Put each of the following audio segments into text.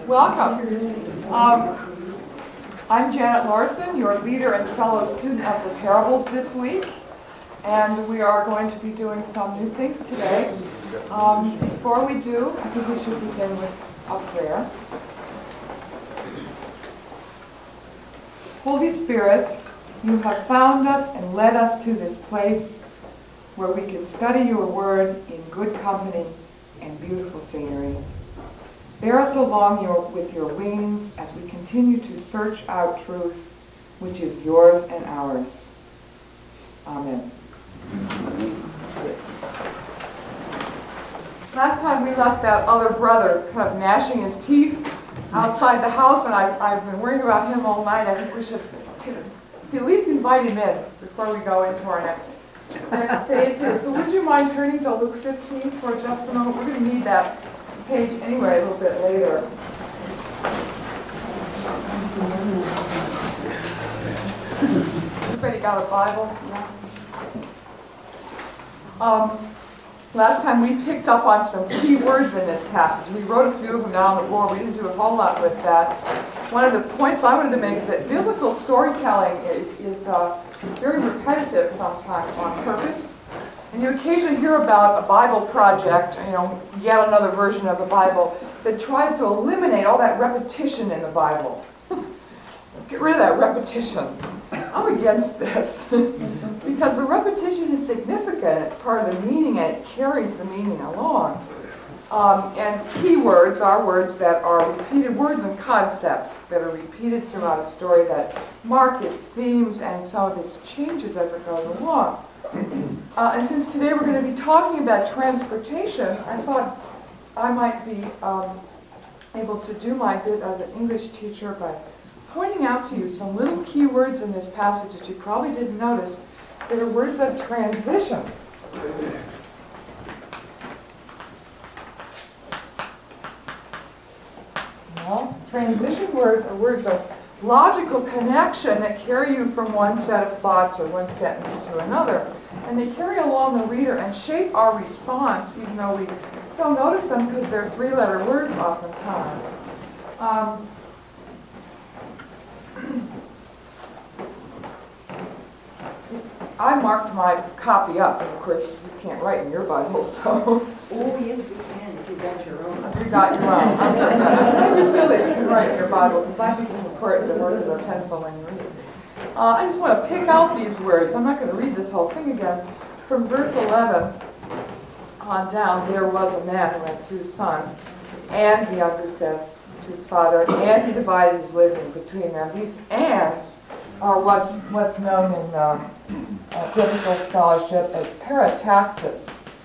Welcome. I'm Janet Larson, your leader and fellow student of the parables this week, and we are going to be doing some new things today. Before we do, I think we should begin with a prayer. Holy Spirit, you have found us and led us to this place where we can study your word in good company and beautiful scenery. Bear us along with your wings as we continue to search out truth, which is yours and ours. Amen. Last time we left that other brother kind of gnashing his teeth outside the house, and I've been worrying about him all night. I think we should at least invite him in before we go into our next phase here. So would you mind turning to Luke 15 for just a moment? We're going to need that page anyway a little bit later. Everybody got a Bible? Yeah. Last time we picked up on some key words in this passage. We wrote a few of them down on the board. We didn't do a whole lot with that. One of the points I wanted to make is that biblical storytelling is very repetitive sometimes on purpose. And you occasionally hear about a Bible project, yet another version of the Bible, that tries to eliminate all that repetition in the Bible. Get rid of that repetition. I'm against this. Because the repetition is significant. It's part of the meaning, and it carries the meaning along. And key words are words that are repeated, words and concepts that are repeated throughout a story that mark its themes and some of its changes as it goes along. And since today we're going to be talking about transportation, I thought I might be able to do my bit as an English teacher by pointing out to you some little key words in this passage that you probably didn't notice that are words of transition. Transition words are words of logical connection that carry you from one set of thoughts or one sentence to another. And they carry along the reader and shape our response, even though we don't notice them because they're three-letter words oftentimes. I marked my copy up, and of course you can't write in your Bible, so... Oh, yes, we can if you got your own. If you got your own. I'm glad you feel that you can write in your Bible, because I think it's important to work with a pencil when you read. I just want to pick out these words. I'm not going to read this whole thing again. From verse 11 on down, there was a man who had two sons, and the younger said to his father, and he divided his living between them. These ands are what's known in biblical scholarship as parataxis.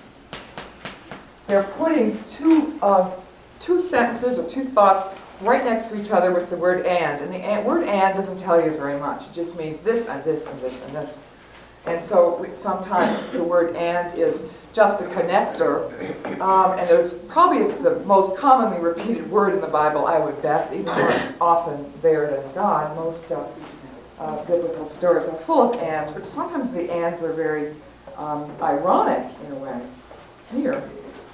They're putting two sentences or two thoughts right next to each other with the word and. And the word and doesn't tell you very much. It just means this and this and this and this. And so sometimes the word and is just a connector. And it's the most commonly repeated word in the Bible, I would bet, even more often there than God. Most biblical stories are full of ands, but sometimes the ands are very ironic in a way. Here.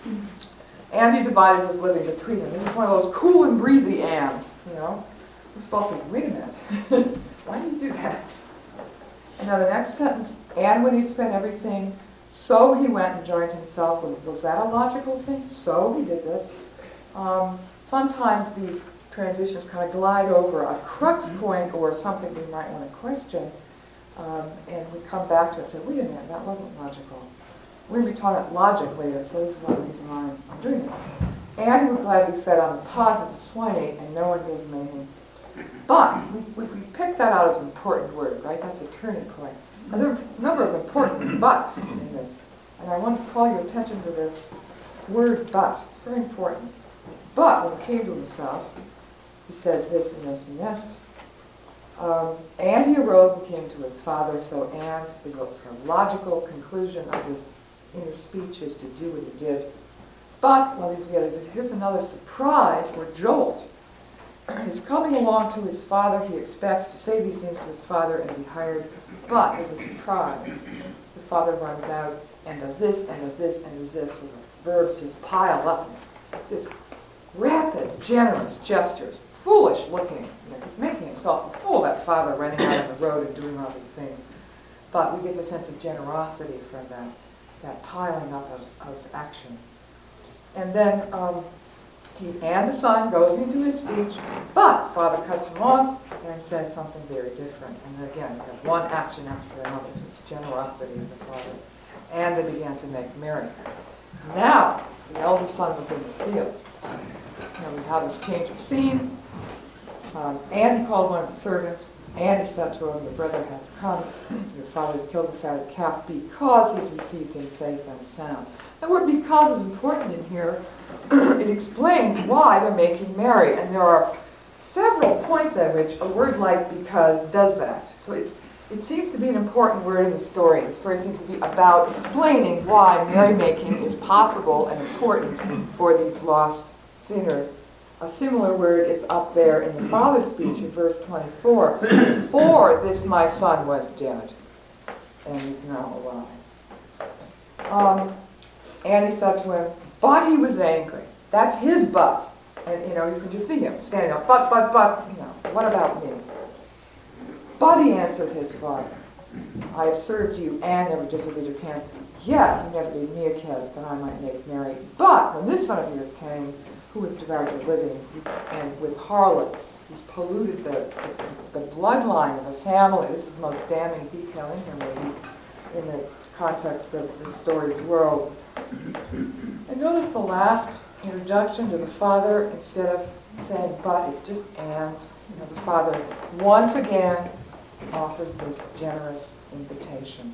And he divided his living between them. It was one of those cool and breezy ands, We're supposed to think, wait a minute, why do you do that? And now the next sentence, and when he'd spent everything, so he went and joined himself. Was that a logical thing? So he did this. Sometimes these transitions kind of glide over a crux point or something we might want to question, and we come back to it and say, wait a minute, that wasn't logical. We're going to be taught it logic later, so this is one reason why I'm doing it. And he would gladly fed on the pods as the swine ate, and no one gave him anything. But we pick that out as an important word, right? That's a turning point. And there are a number of important buts in this, and I want to call your attention to this word but. It's very important. But when he came to himself, he says this and this and this. And he arose and came to his father, so and is a logical conclusion of this inner speech is to do what he did. But while he's together, here's another surprise or jolt. He's coming along to his father. He expects to say these things to his father and be hired. But there's a surprise. The father runs out and does this and does this and does this. So the verbs just pile up. Just rapid, generous gestures, foolish looking. He's making himself a fool, that father running out on the road and doing all these things. But we get the sense of generosity from that piling up of action. And then and the son goes into his speech, but father cuts him off and says something very different. And then again, you have one action after another. It's generosity of the father. And they began to make merry. Now, the elder son was in the field. Now we have this change of scene. And he called one of the servants, and he said to him, "Your brother has come. Your father has killed the fatted calf because he has received him safe and sound." The word "because" is important in here. It explains why they're making merry, and there are several points at which a word like "because" does that. So it seems to be an important word in the story. The story seems to be about explaining why merrymaking is possible and important for these lost sinners. A similar word is up there in the father's speech in verse 24. "For this my son was dead, and he's now alive." And he said to him, but he was angry. That's his but. And, you can just see him standing up. But, what about me? But he answered his father, "I have served you and never disobeyed your command. Yet you never gave me a kid that I might make merry. But when this son of yours came, who has devoured your living, and with harlots, he's polluted the bloodline of the family." This is the most damning detail in here, maybe, in the context of the story's world. And notice the last introduction to the father, instead of saying "but," it's just "and." The father once again offers this generous invitation.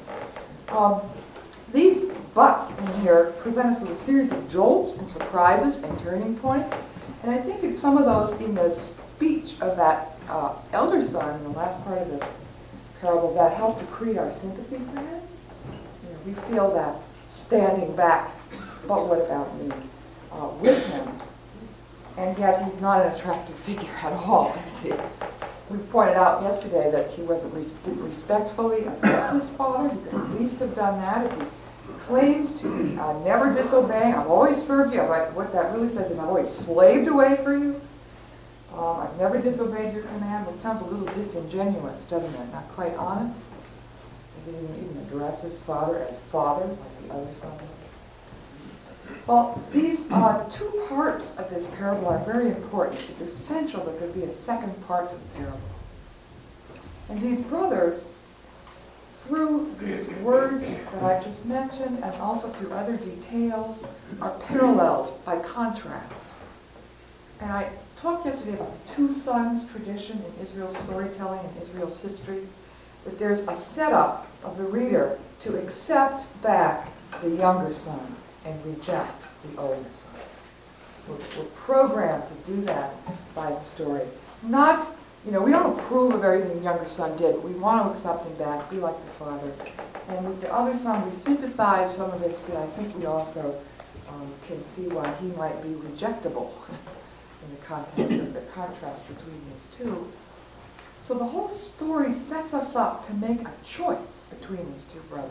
These buts in here present us with a series of jolts and surprises and turning points. And I think it's some of those in the speech of that elder son in the last part of this parable that help to create our sympathy for him. We feel that standing back, but what about me, with him. And yet he's not an attractive figure at all, is he? We pointed out yesterday that he wasn't respectfully addressed his father. He could at least have done that if he claims to be never disobeying. "I've always served you." What that really says is, "I've always slaved away for you. I've never disobeyed your command." Well, it sounds a little disingenuous, doesn't it? Not quite honest. He didn't even address his father as father, like the other son. Well, these two parts of this parable are very important. It's essential that there be a second part to the parable. And these brothers, through these words that I just mentioned, and also through other details, are paralleled by contrast. And I talked yesterday about the two sons tradition in Israel's storytelling and Israel's history, that there's a setup of the reader to accept back the younger son and reject the older son. We're programmed to do that by the story. Not, we don't approve of everything the younger son did, but we want to accept him back, be like the father. And with the other son, we sympathize some of this, but I think we also can see why he might be rejectable in the context of the contrast between these two. So the whole story sets us up to make a choice between these two brothers.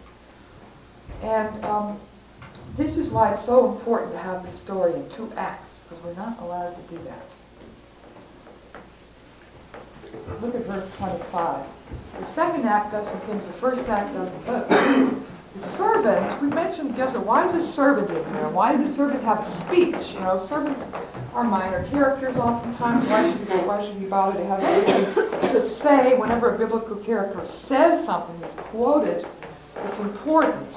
And this is why it's so important to have the story in two acts, because we're not allowed to do that. Look at verse 25. The second act does some things the first act doesn't. The servant, we mentioned yesterday, why is the servant in there? Why did the servant have a speech? Servants are minor characters oftentimes. Why should he bother to have anything to say whenever a biblical character says something that's quoted? It's important.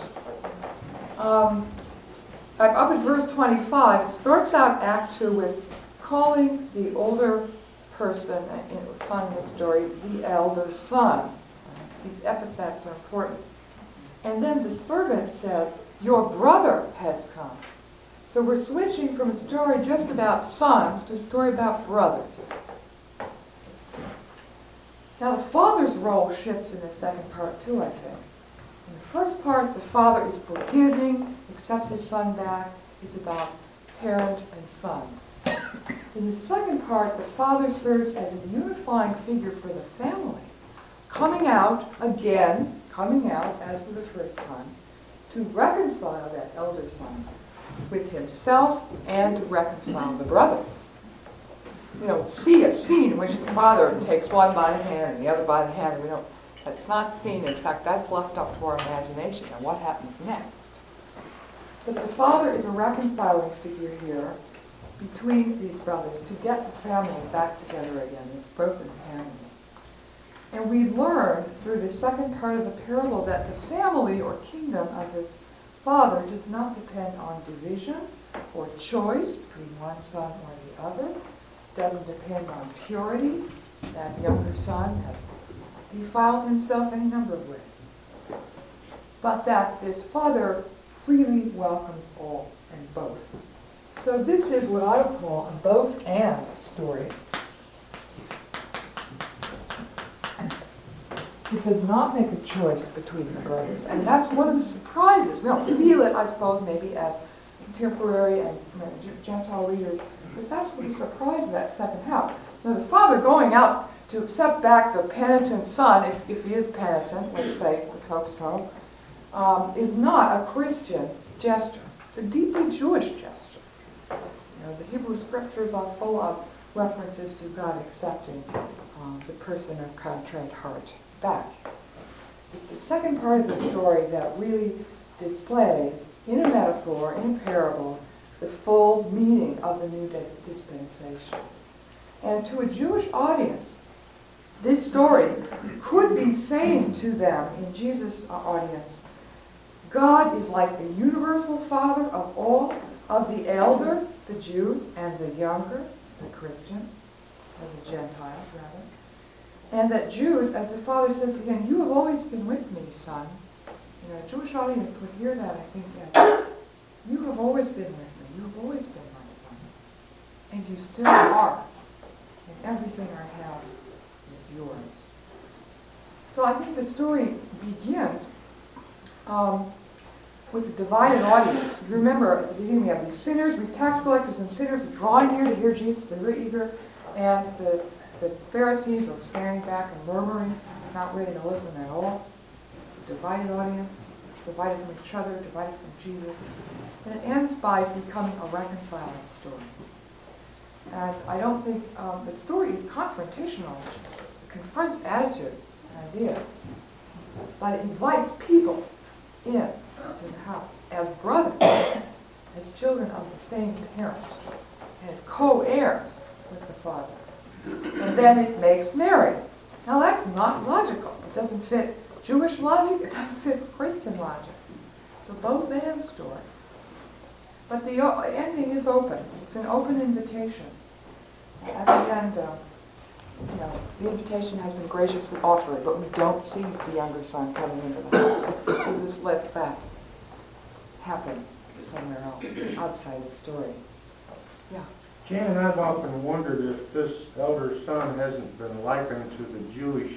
Up at verse 25, it starts out Act 2 with calling the older person, son in the story, the elder son. These epithets are important. And then the servant says, "Your brother has come." So we're switching from a story just about sons to a story about brothers. Now the father's role shifts in the second part too, I think. In the first part, the father is forgiving, accepts his son back. It's about parent and son. In the second part, the father serves as a unifying figure for the family, coming out, as with the first son, to reconcile that elder son with himself and to reconcile the brothers. You know, see a scene in which the father takes one by the hand and the other by the hand. That's not seen. In fact, that's left up to our imagination and what happens next. But the father is a reconciling figure here between these brothers to get the family back together again, this broken family. And we learn through the second part of the parable that the family or kingdom of his father does not depend on division or choice between one son or the other. Doesn't depend on purity. That younger son has defiled himself any number of ways. But that this father freely welcomes all and both. So this is what I would call a both and story. It does not make a choice between the brothers. And that's one of the surprises. We don't feel it, I suppose, maybe as contemporary and Gentile readers, but that's what the surprise of that second half. Now the father going out to accept back the penitent son, if he is penitent, let's hope so, is not a Christian gesture. It's a deeply Jewish gesture. You know, the Hebrew scriptures are full of references to God accepting the person of contrite heart back. It's the second part of the story that really displays, in a metaphor, in a parable, the full meaning of the new dispensation. And to a Jewish audience, this story could be saying to them, in Jesus' audience, God is like the universal Father of all, of the elder, the Jews, and the younger, the Christians, or the Gentiles, rather. And that Jews, as the Father says again, you have always been with me, son. You know, a Jewish audience would hear that, I think, that you have always been with me. You have always been my son. And you still are. And everything I have is yours. So I think the story begins with a divided audience. You remember at the beginning we have these sinners, these tax collectors and sinners drawing near to hear Jesus. They're very eager. And the Pharisees are standing back and murmuring, not ready to listen at all. Divided audience, divided from each other, divided from Jesus. And it ends by becoming a reconciling story. And I don't think the story is confrontational. It confronts attitudes and ideas. But it invites people in to the house as brothers, as children of the same parent, as co-heirs with the Father. And then it makes merry. Now that's not logical. It doesn't fit Jewish logic. It doesn't fit Christian logic. So both and story. But the ending is open. It's an open invitation. At the end, the invitation has been graciously offered, but we don't see the younger son coming into the house. Jesus lets that happen somewhere else, outside the story. Yeah. Jan and I've often wondered if this elder son hasn't been likened to the Jewish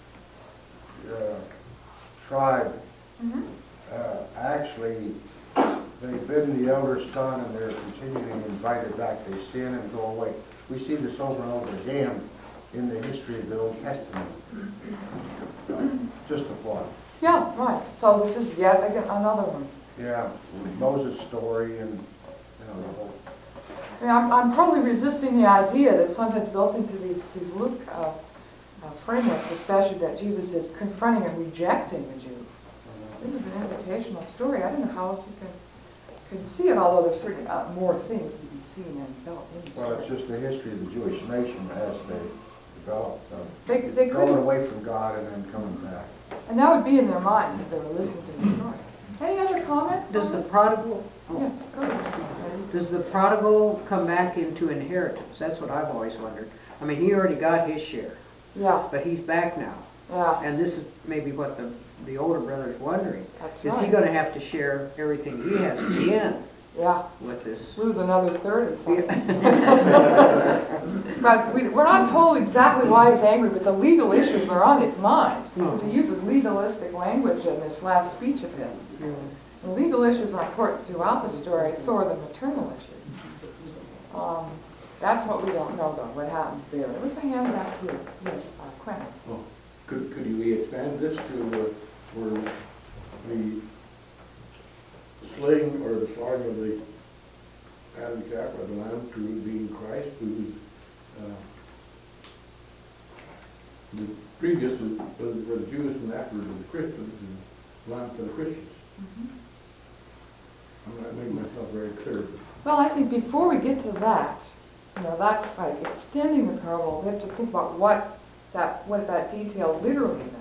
tribe. Mm-hmm. Actually, they've been the elder son and they're continually invited back. They sin and go away. We see this over and over again in the history of the Old Testament. Just a thought. Yeah, right. So this is yet again another one. Yeah, Moses' story and the whole. I mean, I'm probably resisting the idea that sometimes built into these Luke frameworks, especially that Jesus is confronting and rejecting the Jews. This is an invitational story. I don't know how else you can see it, although there's certainly more things to be seen and felt in the story. Well, it's just the history of the Jewish nation as they developed. They going away from God and then coming back. And that would be in their minds if they were listening to the story. Any other comments? Does the prodigal, Yes, go ahead. does the prodigal come back into inheritance? That's what I've always wondered. I mean, he already got his share, Yeah, but he's back now. yeah, And this is maybe what the older brother's wondering. that's Is he right. going to have to share everything he has again Yeah, with this? lose another third or something. But we're not told exactly why he's angry, but the legal issues are on his mind. Because he uses legalistic language in this last speech of his. The legal issues are important throughout the story, so are the maternal issues. That's what we don't know, though, what happens there. There was a hand back here. Yes, Quentin. Well, could you expand this to where the slaying or the slaughtering of the fatted calf or the lamb to being Christ, who the previous was the Jews and afterwards the Christians, and lamb for the Christians. I'm not making myself very clear, but Well, I think before we get to that, that's like extending the parable, we have to think about what that detail literally meant.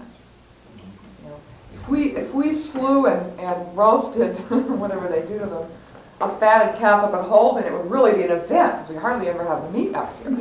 If we slew and roasted, whatever they do to them, a fatted calf up at Holden, it would really be an event, because we hardly ever have the meat up here.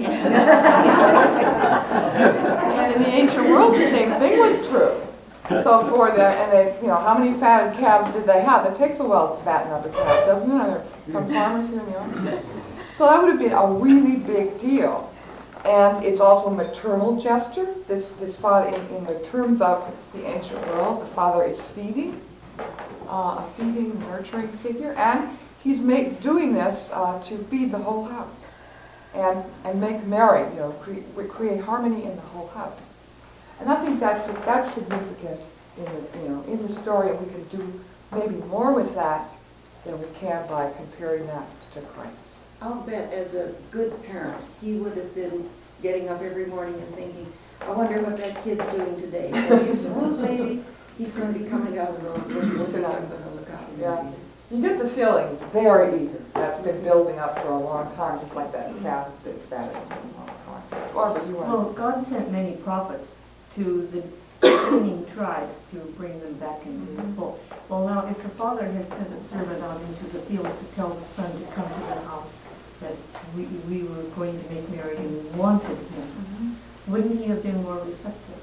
And in the ancient world, the same thing was true. So how many fatted calves did they have? It takes a while to fatten up a calf, doesn't it? Are there some farmers here in the audience? So that would have been a really big deal. And it's also a maternal gesture. This father, in the terms of the ancient world, the father is feeding, a feeding, nurturing figure, and he's doing this to feed the whole house and make merry, create harmony in the whole house. And I think that's significant in the story, and we can do maybe more with that than we can by comparing that to Christ. I'll bet as a good parent, he would have been getting up every morning and thinking, I wonder what that kid's doing today. And you suppose maybe he's going to be coming down the road, we'll see, I'm going to look out. Yeah. You get the feeling he's very eager. That's been building up for a long time, just like that calf's been fatted for a long time. Barbara, you Well, want God sent many prophets to the sinning tribes to bring them back into the fold. Well, now, if the father had sent a servant out into the field to tell the son to come to the house, that we were going to make merry and wanted him, wouldn't he have been more receptive?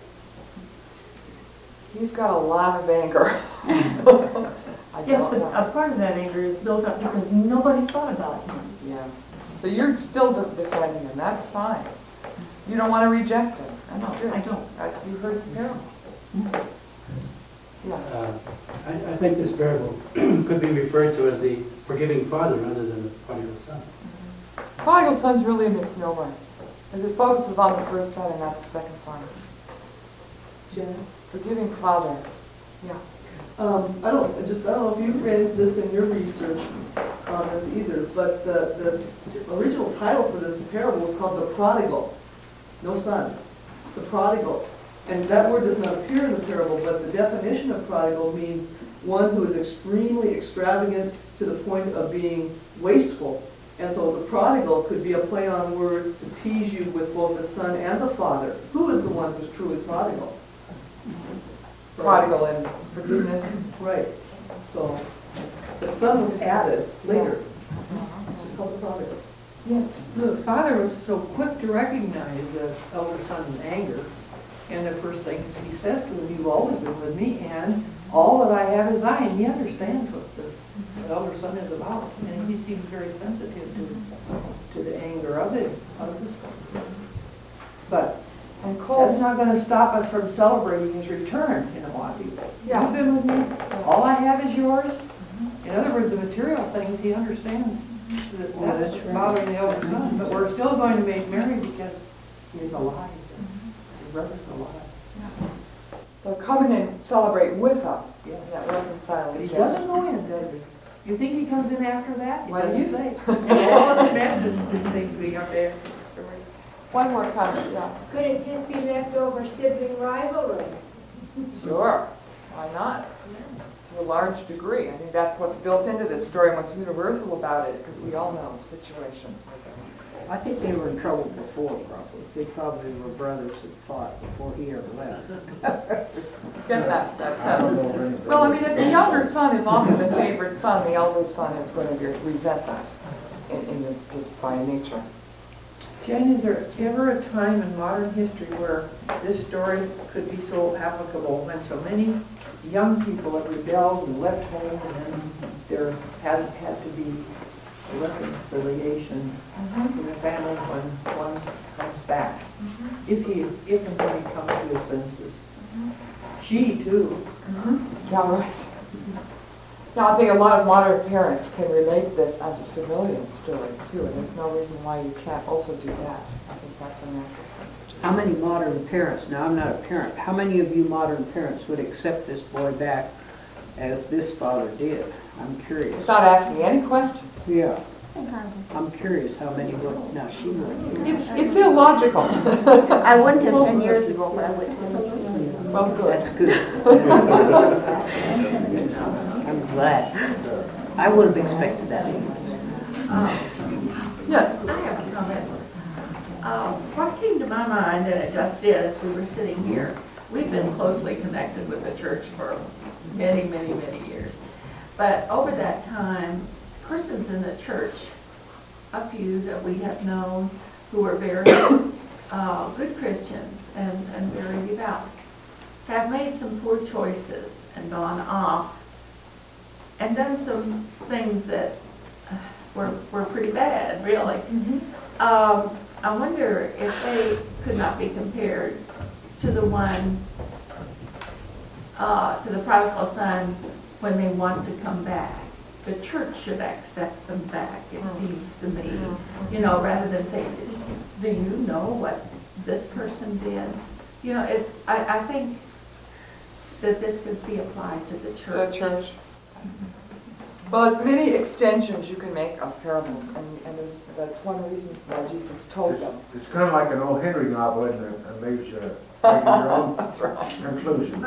He's got a lot of anger. I Yes, don't but know. a part of that anger is built up because nobody thought about him. Yeah. So you're still defending him. That's fine. You don't want to reject him. That's good. I don't. That's, you heard the parable. Yeah. I think this parable could be referred to as the forgiving father rather than the prodigal son. Prodigal son's really a misnomer, because it focuses on the first son and not the second son. Janet? Forgiving father. Yeah. I don't know if you've ran into this in your research on this either, but the original title for this parable was called The Prodigal. No son. The Prodigal. And that word does not appear in the parable, but the definition of prodigal means one who is extremely extravagant to the point of being wasteful. And so the prodigal could be a play on words to tease you with both the son and the father. Who is the one who's truly prodigal? So- Prodigal in forgiveness. Right. So the son was added later. It's called the prodigal. The father was so quick to recognize the elder son's anger, and the first thing he says to him, you've always been with me, and all that I have is thine. He understands what the elder son is about, and he seems very sensitive to the anger of this one. But And that's Cole, not going to stop us from celebrating his return in Hawaii. Yeah. You've been with me. All I have is yours. In other words, the material things, he understands that that's bothering the elder son. But we're still going to make merry because he's alive. His brother's alive. so come in and celebrate with us. Yeah. That reconciling But he gesture. doesn't go in, does he? You think he comes in after that? He Why do you doesn't say. Well, let's imagine the things we have to add to the story. One more comment, yeah. Could it just be leftover sibling rivalry? Sure. Why not? To a large degree. I think that's what's built into this story and what's universal about it, because we all know situations where I think they were in trouble before, probably. They probably were brothers that fought before he ever left. get that I don't sense. know of anybody. Well, I mean, if the younger son is often the favorite son, the elder son is going to resent that just by nature. Jen, is there ever a time in modern history where this story could be so applicable when so many young people have rebelled and left home, and then there has had to be a reconciliation in the family when one comes back? If and when he comes to his senses. She too. Yeah, right. Now, I think a lot of modern parents can relate this as a familial story, too, and there's no reason why you can't also do that. I think that's a natural thing to do. How many modern parents, now I'm not a parent, how many of you modern parents would accept this boy back as this father did? I'm curious. Without asking any questions. Yeah. I'm curious how many went, now she went. It's illogical. I went to 10 years ago, but I went to some. Well, good. That's good. I'm glad. I would have expected that. Yes. I have a comment. What came to my mind, and it just did, as we were sitting here, we've been closely connected with the church for many, many, many years. But over that time, persons in the church, a few that we have known who are very good Christians and very devout, have made some poor choices and gone off and done some things that were pretty bad, really. I wonder if they could not be compared to the one, to the prodigal son when they want to come back. The church should accept them back, it seems to me. You know, rather than say, do you know what this person did? You know, I think that this could be applied to the church. The church. Well, there's many extensions you can make of parables, and that's one reason why Jesus told them. It's kind of like an old Henry novel, isn't it? And leaves you making your own That's right. conclusion.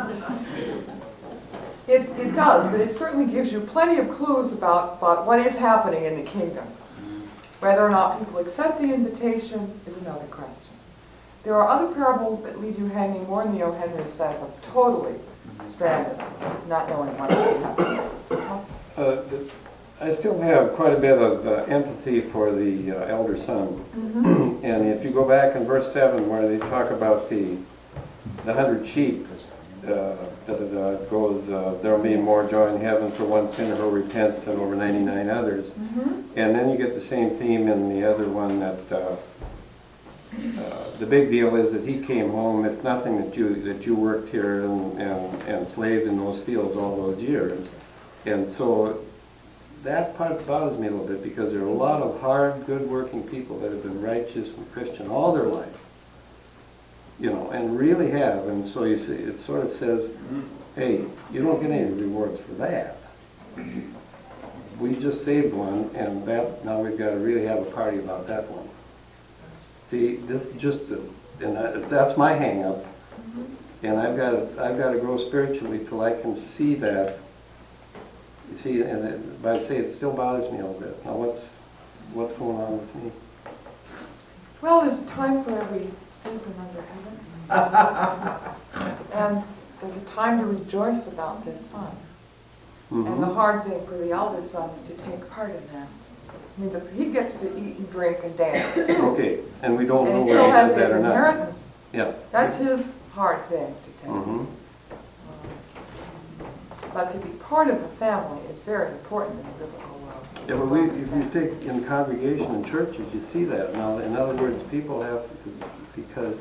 It does, but it certainly gives you plenty of clues about what is happening in the kingdom. Whether or not people accept the invitation is another question. There are other parables that leave you hanging more in the O. Henry sense of totally stranded, not knowing what will happen next. I still have quite a bit of empathy for the elder son. And if you go back in verse 7 where they talk about the 100 sheep, goes, there will be more joy in heaven for one sinner who repents than over 99 others. And then you get the same theme in the other one that the big deal is that he came home. It's nothing that you worked here and slaved in those fields all those years. And so that part bothers me a little bit because there are a lot of hard, good-working people that have been righteous and Christian all their life, you know, and really have. And so you see, it sort of says, hey, you don't get any rewards for that. We just saved one, and that now we've got to really have a party about that one. See, this is just, that's my hang-up, and I've got to grow spiritually till I can see that. You see, but I'd say it still bothers me a little bit. Now, what's going on with me? Well, there's a time for every season under heaven. And there's a time to rejoice about this son. And the hard thing for the elder son is to take part in that. I mean, he gets to eat and drink and dance too. Okay, and we don't know And he whether still he has does that his or not. inheritance. Yeah. That's his hard thing to take. But to be part of the family is very important in the biblical world. Yeah, but if you take in congregation and churches, you see that. Now, in other words, people have to, because,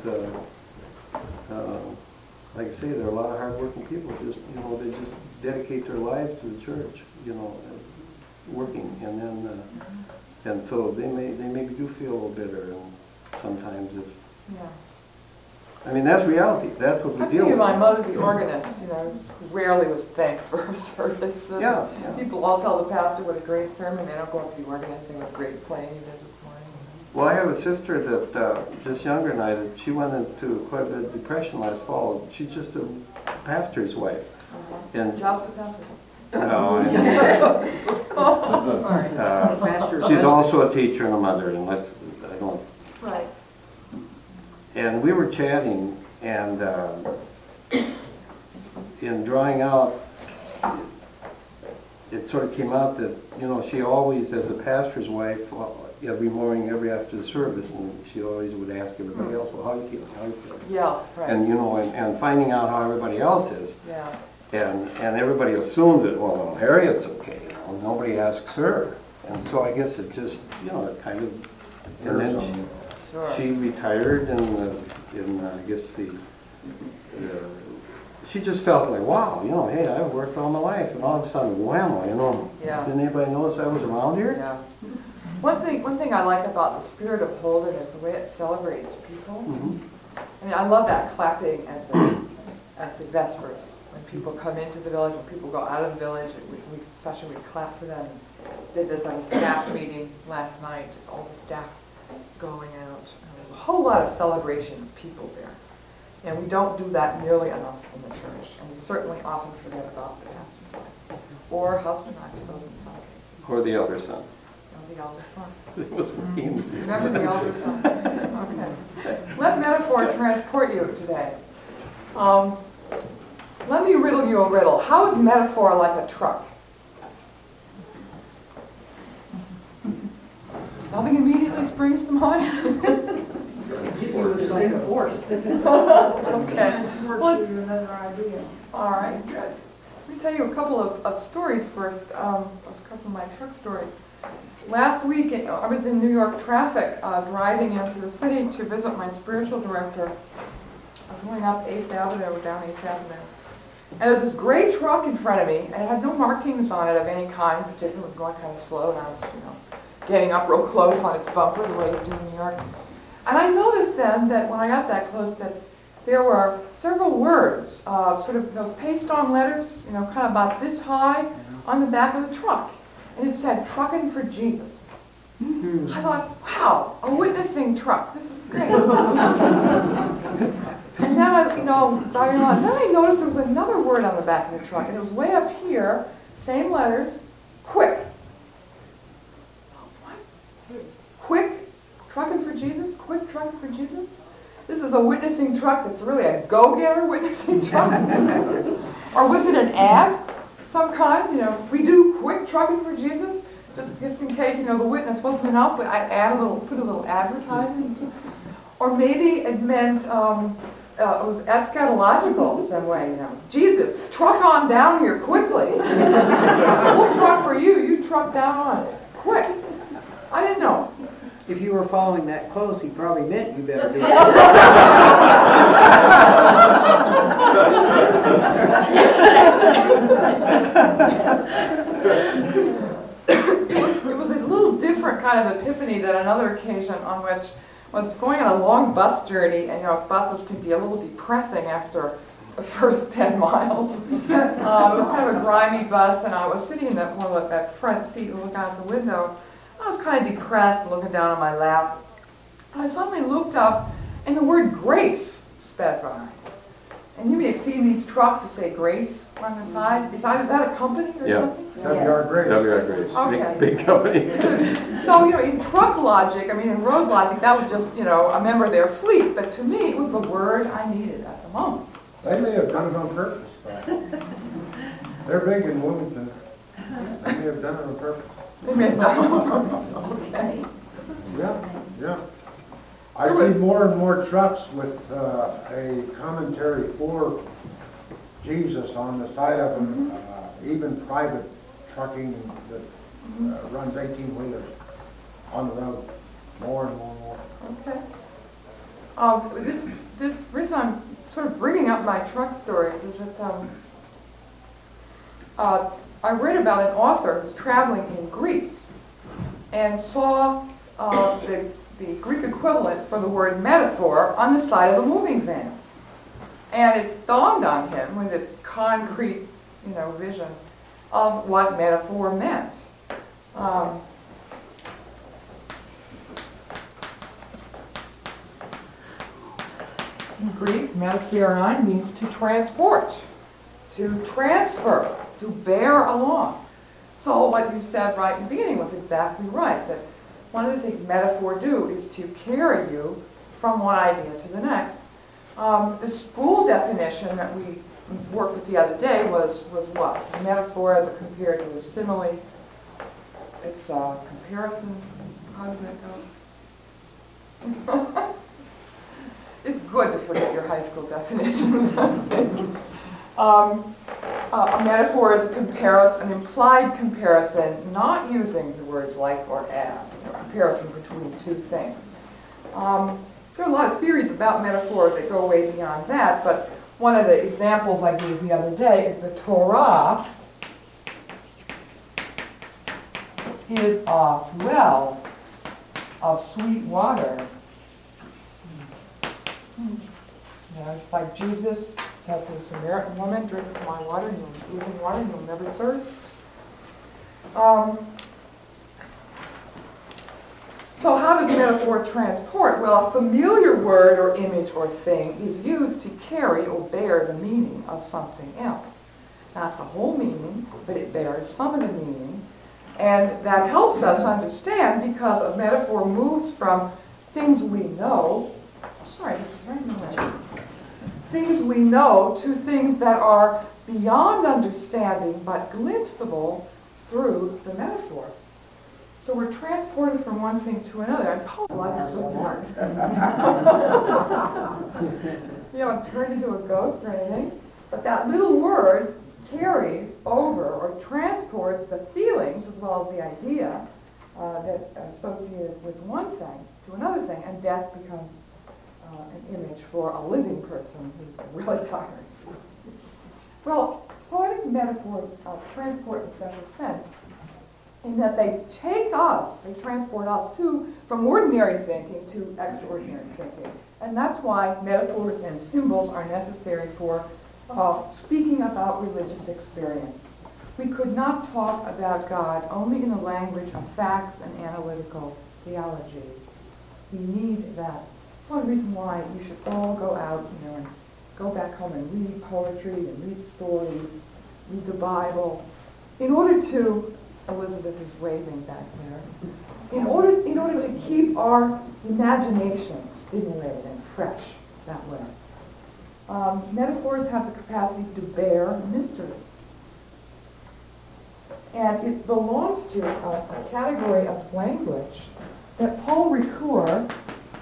like I say, there are a lot of hard-working people. Just they just dedicate their lives to the church. Working, and then, and so they maybe do feel a little bitter, and sometimes if. Yeah. I mean, that's reality. That's what we I deal think with. my mother, the organist, rarely was thanked for her service. Yeah. People all tell the pastor what a great sermon. They don't go up to the organist and what a great playing you did this morning. Well, I have a sister that, just younger than I, that she went into quite a bit of depression last fall. She's just a pastor's wife. And Just a pastor. no, Oh, sorry. she's also a teacher and a mother, and I don't. Right. And we were chatting, and in drawing out, it sort of came out that, she always, as a pastor's wife, every morning, after the service, and she always would ask everybody else, well, how you feeling, how you feeling? Yeah, right. And, and finding out how everybody else is. Yeah. And everybody assumes that, well, Harriet's okay, nobody asks her. And so I guess it just, it kind of, and then she retired in I guess she just felt like, wow, hey, I've worked all my life, and all of a sudden, whammo, Yeah. didn't anybody notice I was around here? Yeah. One thing I like about the Spirit of Holden is the way it celebrates people. I mean, I love that clapping at the Vespers. When people come into the village, when people go out of the village, we clap for them. did this on a staff meeting last night, just all the staff going out. And there's a whole lot of celebration of people there. And we don't do that nearly enough in the church. And we certainly often forget about the pastor's wife. Or husband, I suppose, in some cases. Or the elder son. Or the elder son. It was mean. Remember the elder son. Okay. Let metaphor transport you today. Let me riddle you a riddle. How is metaphor like a truck? Nothing immediately springs to mind? It's like a force. Okay. Works Well, with another idea. all right, good. Let me tell you a couple of stories first, a couple of my truck stories. Last week, I was in New York traffic, driving into the city to visit my spiritual director. I was going up 8th Avenue, down 8th Avenue. And there was this gray truck in front of me, and it had no markings on it of any kind, particularly. It was going kind of slow, and I was, getting up real close on its bumper, the way you do in New York. And I noticed then that when I got that close, that there were several words, sort of those paste-on letters, kind of about this high, on the back of the truck. And it said, "Truckin' for Jesus." I thought, wow, a witnessing truck. This is great. And then, driving along, then I noticed there was another word on the back of the truck, and it was way up here, same letters, "Quick." What? Quick? Trucking for Jesus? Quick trucking for Jesus? This is a witnessing truck that's really a go-getter witnessing truck? Or was it an ad? Some kind, we do quick trucking for Jesus, just in case, the witness wasn't enough, but I put a little advertising. Or maybe it meant, it was eschatological in some way, Jesus, truck on down here quickly. We'll truck for you, you truck down on it, quick. I didn't know. If you were following that close, he probably meant you better be. It was a little different kind of epiphany than another occasion on which I was going on a long bus journey, and buses can be a little depressing after the first 10 miles. It was kind of a grimy bus, and I was sitting in that front seat and looking out the window. I was kind of depressed, looking down on my lap. I suddenly looked up, and the word grace sped by. And you may have seen these trucks that say grace on the side. Is that a company or something? W.R. Grace. W.R. Grace. Okay. Big company. So, in truck logic, in road logic, that was just, a member of their fleet. But to me, it was the word I needed at the moment. They may have done it on purpose. They're big in Wilmington. They may have done it on purpose. They may have done it on purpose. Okay. Yeah. I see more and more trucks with a commentary for Jesus on the side of them, even private trucking that runs 18-wheelers on the road. More and more and more. Okay. This reason I'm sort of bringing up my truck stories is that I read about an author who's traveling in Greece and saw the Greek equivalent for the word metaphor on the side of a moving van. And it dawned on him with this concrete, vision of what metaphor meant. In Greek, metapheron means to transport, to transfer, to bear along. So what you said right in the beginning was exactly right, that one of the things metaphor do is to carry you from one idea to the next. The Spool definition that we worked with the other day was what? Metaphor as compared to a simile. It's a comparison. How does that go? It's good to forget your high school definitions, I think. A metaphor is a comparison, an implied comparison, not using the words like or as, a comparison between two things. There are a lot of theories about metaphor that go way beyond that, but one of the examples I gave the other day is the Torah is a well of sweet water. It's like Jesus said to the Samaritan woman, drink of my water, and you'll living water, and you'll never thirst. So how does metaphor transport? Well, a familiar word or image or thing is used to carry or bear the meaning of something else. Not the whole meaning, but it bears some of the meaning. And that helps us understand because a metaphor moves from things we know, sorry, this is right in the way, things we know to things that are beyond understanding but glimpsable through the metaphor. So we're transported from one thing to another. And Paul, life is so hard. You haven't turned into a ghost or anything, but that little word carries over or transports the feelings as well as the idea that are associated with one thing to another thing, and death becomes an image for a living person who's really tired. Well, poetic metaphors transport in a special sense in that they take us, they transport us from ordinary thinking to extraordinary thinking. And that's why metaphors and symbols are necessary for speaking about religious experience. We could not talk about God only in the language of facts and analytical theology. We need that. One reason why you should all go out, and go back home and read poetry and read stories, read the Bible, in order to, Elizabeth is waving back there, in order to keep our imagination stimulated and fresh that way. Metaphors have the capacity to bear mystery. And it belongs to a category of language that Paul Ricoeur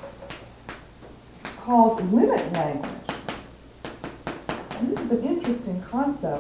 calls limit language. And this is an interesting concept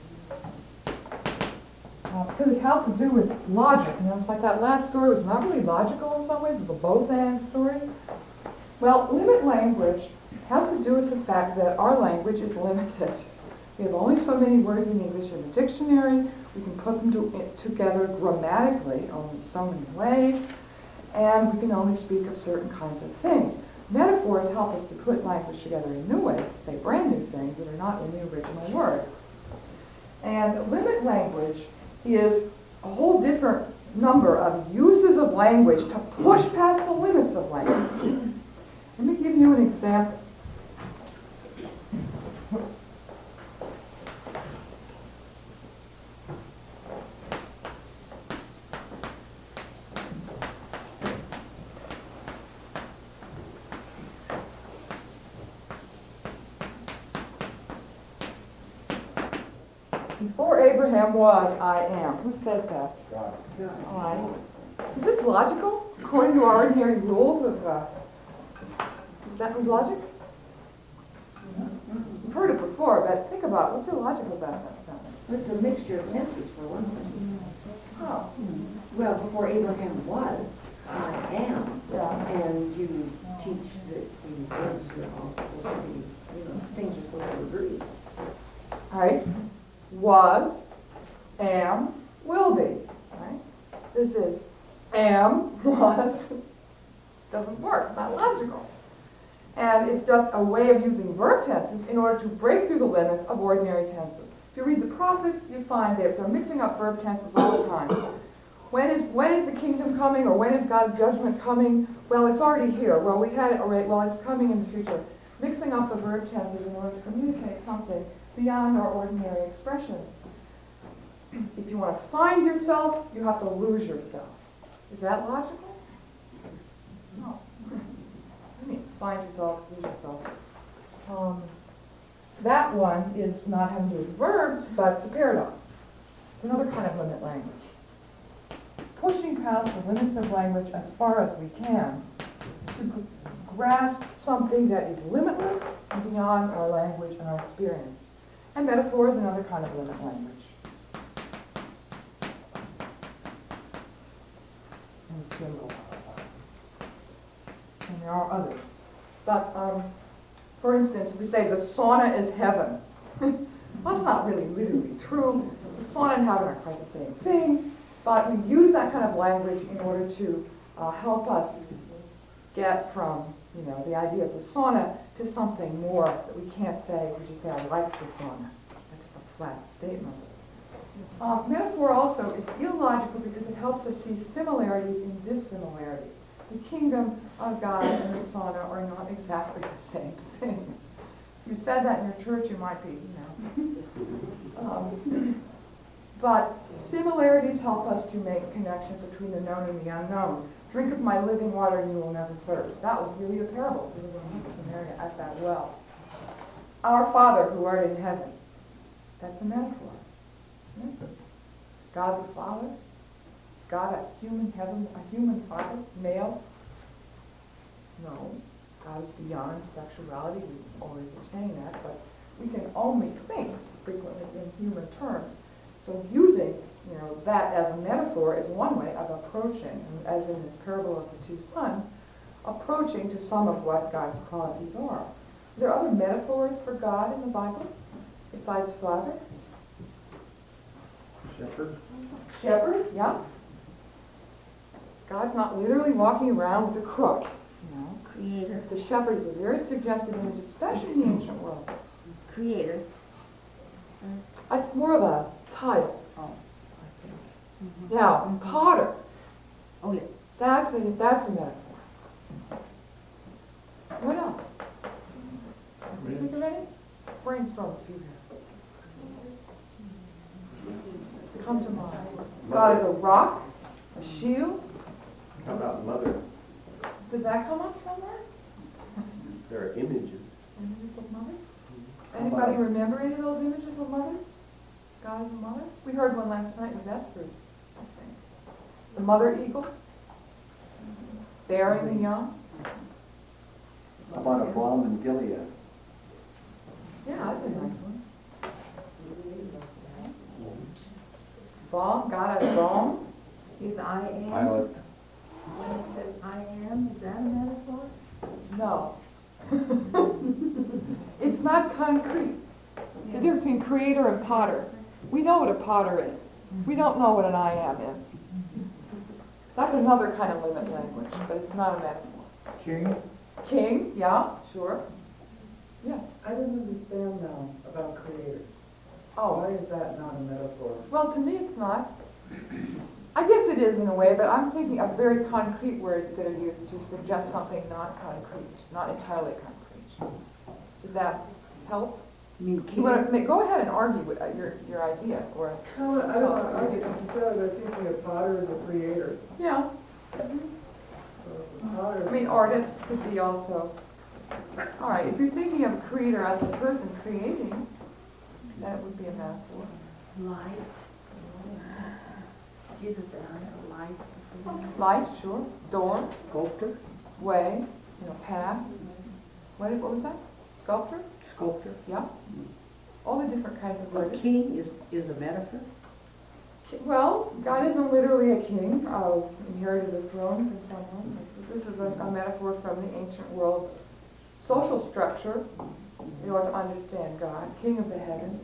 because it has to do with logic. It's like that last story was not really logical in some ways. It was a both and story. Well, limit language has to do with the fact that our language is limited. We have only so many words in English in the dictionary. We can put them together grammatically only so many ways, and we can only speak of certain kinds of things. Metaphors help us to put language together in new ways, to say brand new things that are not in the original words. And limit language is a whole different number of uses of language to push past the limits of language. Let me give you an example. Before Abraham was, I am. Who says that? God. All right. Is this logical? According to our ordinary rules of sentence logic? You've heard it before, but think about it. What's illogical about that sentence? It's a mixture of tenses for one thing. Oh. Well, before Abraham was, I am. Yeah. And you teach that the verbs are all supposed to be, things are supposed to agree. All right. Was, am, will be. Right? This is am, was. Doesn't work. It's not logical. And it's just a way of using verb tenses in order to break through the limits of ordinary tenses. If you read the prophets, you find that they're mixing up verb tenses all the time. When is the kingdom coming, or when is God's judgment coming? Well, it's already here. Well, we had it already. Well, it's coming in the future. Mixing up the verb tenses in order to communicate something beyond our ordinary expressions. If you want to find yourself, you have to lose yourself. Is that logical? No. I mean, find yourself, lose yourself. That one is not having to do with verbs, but it's a paradox. It's another kind of limit language. Pushing past the limits of language as far as we can to grasp something that is limitless and beyond our language and our experience. And metaphor is another kind of limit language. And symbol. And there are others. But, for instance, we say the sauna is heaven. Well, that's not really literally true. The sauna and heaven are quite the same thing, but we use that kind of language in order to help us get from, the idea of the sauna to something more that we can't say. We just say, I like the sauna. That's a flat statement. Metaphor also is illogical because it helps us see similarities in dissimilarities. The kingdom of God and the Son are not exactly the same thing. If you said that in your church, you might be, but similarities help us to make connections between the known and the unknown. Drink of my living water and you will never thirst. That was really a parable. There was a woman in Samaria at that well. Our Father who art in heaven. That's a metaphor. Isn't it? God the Father. Is God a human father, male? No. God is beyond sexuality. We always were saying that, but we can only think frequently in human terms. So using, that as a metaphor is one way of approaching, as in this parable of the two sons, approaching to some of what God's qualities are. Are there other metaphors for God in the Bible besides Father? Shepherd? Shepherd, yeah. God's not literally walking around with a crook. Creator. The shepherd is a very suggestive image, especially in the ancient world. Creator. It's more of a title, I think. Now, potter. Oh, yeah. That's a metaphor. What else? Can you think of any? Brainstorm a few here. Come to mind. God is a rock, a shield. How about mother? Did that come up somewhere? There are images. Images of mother? Anybody remember any of those images of mothers? God as a mother? We heard one last night in Vespers, I think. The mother eagle, bearing the young. How about a balm in Gilead? Yeah, that's a nice one. Balm, God as balm. Is I am, Pilot. when it says I am, is that a metaphor? No. It's not concrete. The difference between creator and potter. We know what a potter is. We don't know what an I am is. That's another kind of limit language, but it's not a metaphor. King? King, yeah, sure. Yeah. I don't understand now about creator. Oh, Why is that not a metaphor? well, to me it's not. I guess it is in a way, but I'm thinking of very concrete words that are used to suggest something not concrete, not entirely concrete. Does that help? You want to go ahead and argue with your idea, or No, I don't want to argue necessarily, but it seems to me a potter is a creator. yeah. So a potter is I mean, artist could be also. All right, if you're thinking of creator as a person creating, that would be a metaphor. Light. Jesus said, I have light. Light, sure. Door, Sculptor? way, path. What was that? Sculptor? sculptor. Yeah. All the different kinds of A words. king is a metaphor? Well, God isn't literally a king, inherited the throne from someone. This is a metaphor from the ancient world's social structure. You ought to understand God, King of the heavens.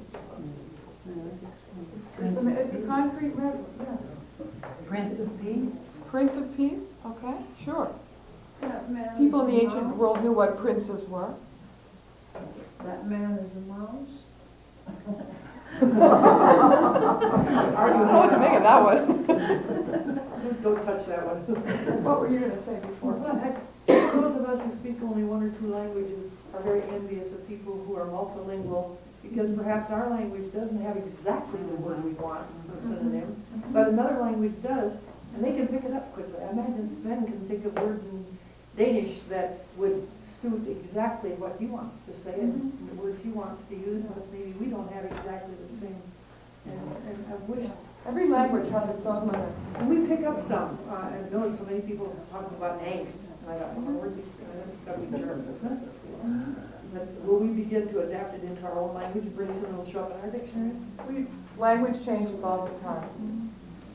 It's a concrete metaphor, yeah. Prince of Peace? Prince of Peace, okay, sure. That man People in the is a ancient mouse. world knew what princes were. That man is a mouse. I don't know what to make of that one. Don't touch that one. What were you going to say before? Well, those of us who speak only one or two languages are very envious of people who are multilingual, because perhaps our language doesn't have exactly the word we want, a synonym, but another language does, and they can pick it up quickly. I imagine Sven can think of words in Danish that would suit exactly what he wants to say and the words he wants to use, but maybe we don't have exactly the same. And I wish. Every language has its own limits. And we pick up some. I've noticed so many people talking about angst. And I thought, well, where's this going to be German, isn't it? But will we begin to adapt it into our own language? Pretty soon it'll show up in our dictionary. Language changes all the time.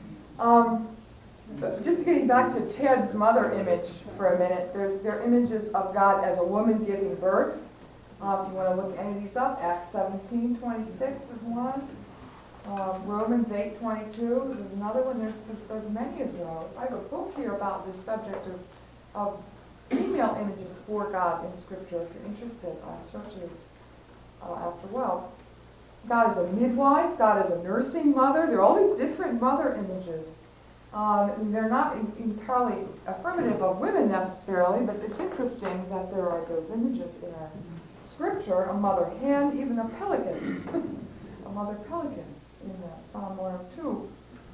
But just getting back to Ted's mother image for a minute, there are images of God as a woman giving birth. If you want to look any of these up, Acts 17:26 is one. Romans 8:22 is another one. There's many of those. I have a book here about this subject of female images for God in Scripture. If you're interested, I'll search it after a while. God is a midwife. God is a nursing mother. There are all these different mother images. They're not entirely affirmative of women necessarily, but it's interesting that there are those images in our scripture, a mother hen, even a pelican, a mother pelican in Psalm 102.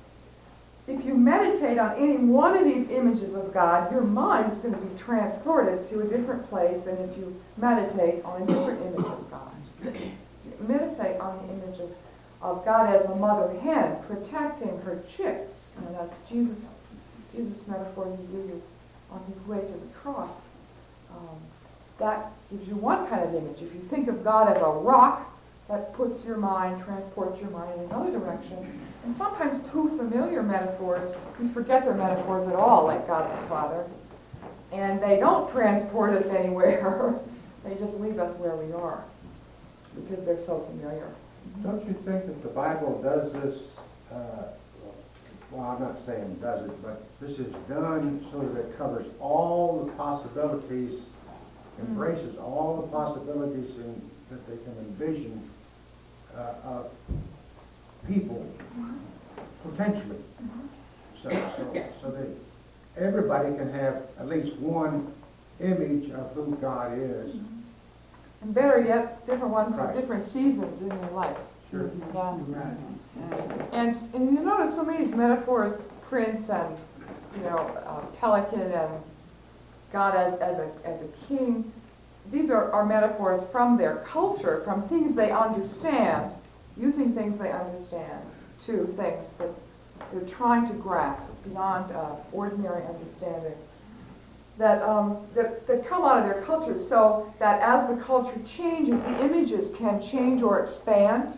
If you meditate on any one of these images of God, your mind is going to be transported to a different place than if you meditate on a different image of God. Meditate on the image of God as a mother hen protecting her chicks. And that's Jesus' metaphor he uses on his way to the cross. That gives you one kind of image. If you think of God as a rock, that puts your mind, transports your mind in another direction. And sometimes two familiar metaphors, we forget they're metaphors at all, like God the Father. And they don't transport us anywhere. They just leave us where we are because they're so familiar. Don't you think that the Bible does this, well, I'm not saying does it, but this is done so that it covers all the possibilities, embraces all the possibilities that they can envision of people, potentially. So that everybody can have at least one image of who God is. And better yet, different ones Right. at different seasons in your life. Sure. Yeah. And you notice so many of these metaphors, prince and pelican and God as a king. These are metaphors from their culture, from things they understand, using things they understand to things that they're trying to grasp beyond ordinary understanding. That come out of their culture, so that as the culture changes, the images can change or expand,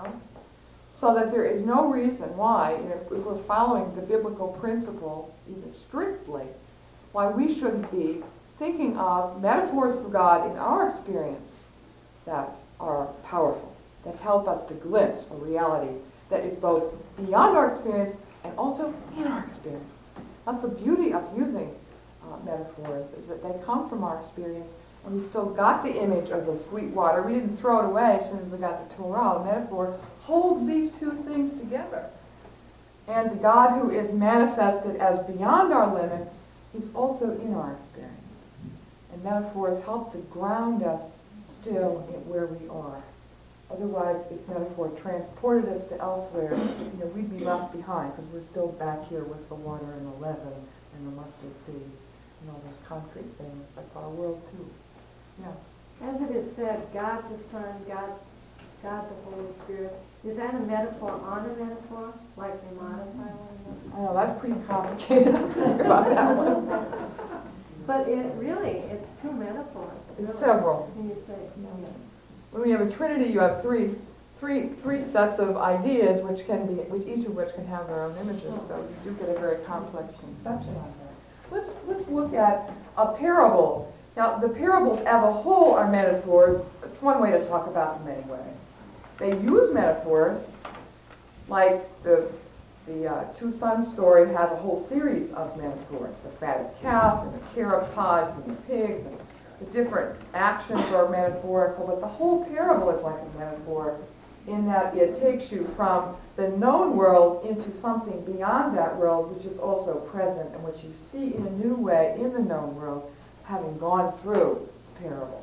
so that there is no reason why, if we're following the biblical principle even strictly, why we shouldn't be thinking of metaphors for God in our experience that are powerful, that help us to glimpse a reality that is both beyond our experience and also in our experience. That's the beauty of using metaphors, is that they come from our experience, and we still got the image of the sweet water. We didn't throw it away as soon as we got the Torah. The metaphor holds these two things together. And the God who is manifested as beyond our limits is also in our experience. And metaphors help to ground us still in where we are. Otherwise, if metaphor transported us to elsewhere, we'd be left behind because we're still back here with the water and the leaven and the mustard seeds and all those concrete things. That's our world too. Yeah. As it is said, God the Son, God the Holy Spirit, is that a metaphor on a metaphor? Like they modify one I know, that's pretty complicated. I'm thinking about that one. But it's two metaphors. It's really. several. Can you say? When we have a trinity, you have three sets of ideas, which each of which can have their own images. So you do get a very complex conception on that. Let's look at a parable. Now, the parables as a whole are metaphors. It's one way to talk about them anyway. They use metaphors, like the two sons story has a whole series of metaphors. The fatted calf and the carob pods and the pigs and the different actions are metaphorical, but the whole parable is like a metaphor in that it takes you from the known world into something beyond that world, which is also present and which you see in a new way in the known world, having gone through the parable.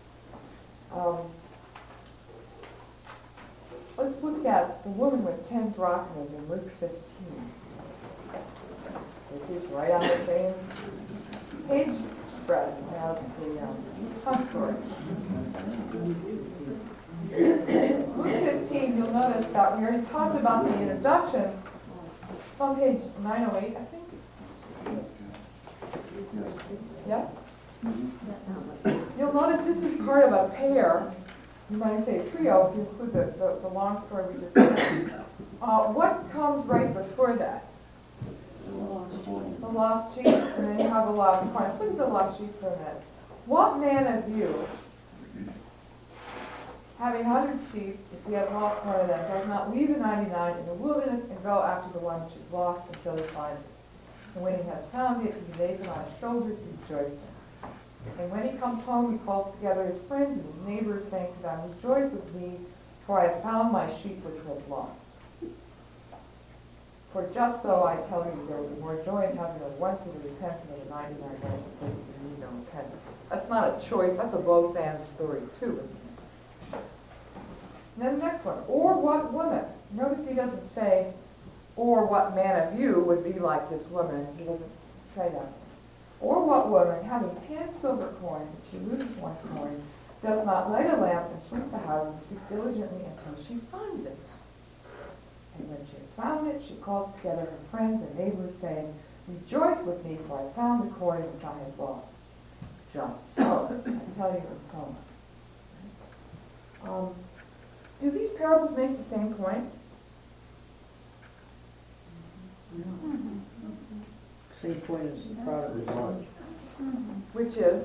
Let's look at the woman with 10 drachmas in Luke 15. This is right on the same page spread as the sun story. Luke 15, you'll notice that we already talked about the introduction. It's on page 908, I think. Yes? You'll notice this is part of a pair. You might say a trio if you include the long story we just said. What comes right before that? The lost sheep, and then you have the lost coin. Let's look at the lost sheep for a minute. What man of you, having 100 sheep, if he has lost one of them, does not leave the 99 in the wilderness and go after the one which is lost until he finds it? And when he has found it, he lays it on his shoulders, rejoicing. And when he comes home, he calls together his friends and his neighbors, saying to them, "Rejoice with me, for I have found my sheep which was lost." For just so I tell you, there will be more joy in having the one sinner repent than the 99 righteous persons who need no repentance. That's not a choice, that's a both and story too. And then the next one, or what woman? Notice he doesn't say, or what man of you would be like this woman. He doesn't say that. Or what woman, having 10 silver coins, if she loses one coin, does not light a lamp and sweep the house and seek diligently until she finds it? And when she has found it, she calls together her friends and neighbors, saying, rejoice with me, for I found the coin which I had lost. Just so, I tell you, and so on. Do these parables make the same point? Same point as the prodigal. Which is?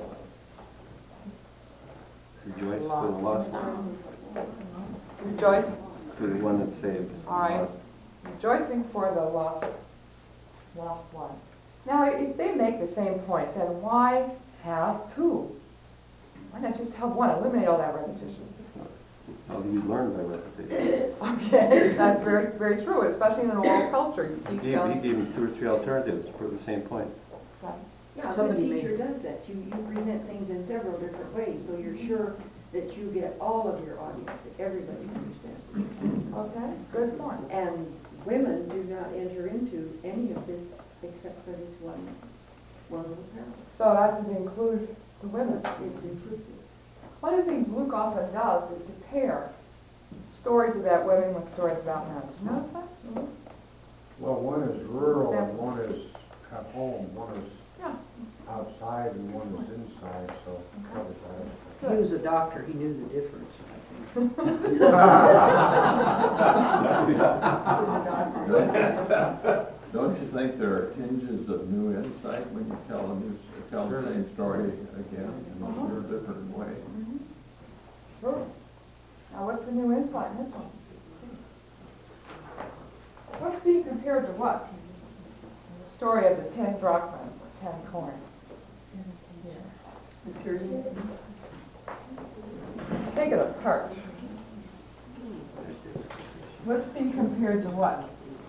Rejoice for the lost one, Rejoice. for the one that's saved. All right. Rejoicing for the lost one. Now, if they make the same point, then why have two? Why not just have one? Eliminate all that repetition. How do you learn by repetition? Okay, that's very, very true, especially in an oral culture. You keep He telling. gave me 2 or 3 alternatives for the same point. Yeah, the Somebody teacher does that. You present things in several different ways, so you're sure that you get all of your audience, that everybody understands. Okay, good point. And women do not enter into any of this except for this one little parable. So that's to include the women. It's inclusive. One of the things Luke often does is to pair stories about women with stories about men. Did you notice that? Well, one is rural and one is at home, one is Yeah. outside and one is inside, so it covers that. He was a doctor, he knew the difference, I think. Don't you think there are tinges of new insight when you tell the same story again in a different way? Sure. Now, what's the new insight in this one? What's being compared to what? The story of the 10 drachmas, or 10 coins. Take it apart. What's being compared to what?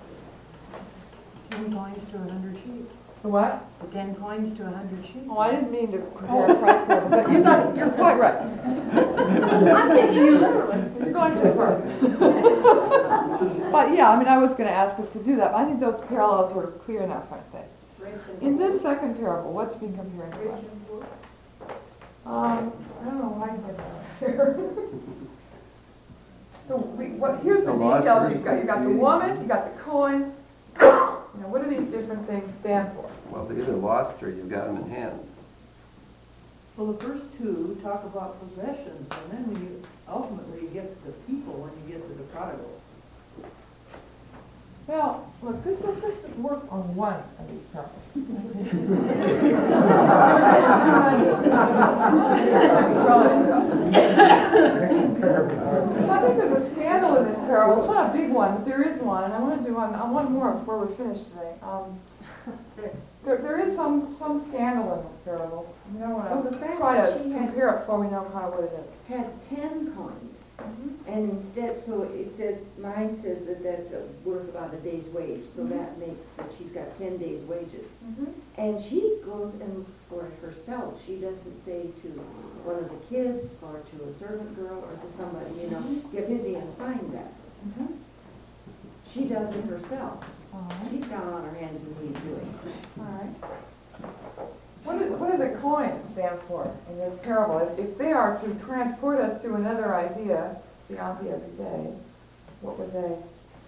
10 coins to 100 sheep. The what? The 10 coins to 100 sheep. Oh, I didn't mean to compare price quote, but you're quite right. I'm taking you literally. You're going too far. But yeah, I mean, I was going to ask us to do that, but I think those parallels are clear enough, aren't they? In this second parable, what's being compared to what? I don't know why I did that here. So here's the The lost details person. you've got. You've got the woman, you've got the coins. You know, what do these different things stand for? Well, they either lost or you got them in hand. Well, the first two talk about possessions, and then when you ultimately get to the people, when you get to the prodigal. Well, look, let's just work on one of these parables. I think there's a scandal in this parable. It's not a big one, but there is one, and I want to do one more before we finish today. There is some scandal in this parable. You know what? Well, the fact Try that to she had- compare it before we know kind of what it is. Had 10 coins. And instead, so it says, mine says that that's worth about a day's wage, so that makes that she's got 10 days' wages. And she goes and looks for it herself. She doesn't say to one of the kids or to a servant girl or to somebody, you know, get busy and find that. She does it herself. She's down on her hands and knees doing it. All right. What do the coins stand for in this parable? If they are to transport us to another idea beyond the everyday, what would they?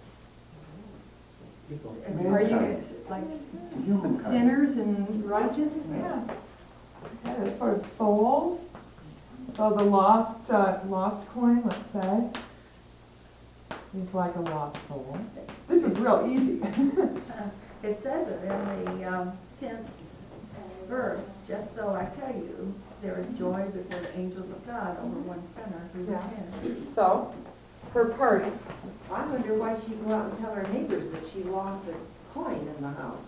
People. Are you like sinners and righteous? Yeah. It's sort of souls. So the lost coin, let's say, is like a lost soul. This is real easy. It says it in the 10th verse, just so I tell you, there is joy before the angels of God over one sinner who repents. So, her party. I wonder why she'd go out and tell her neighbors that she lost a coin in the house.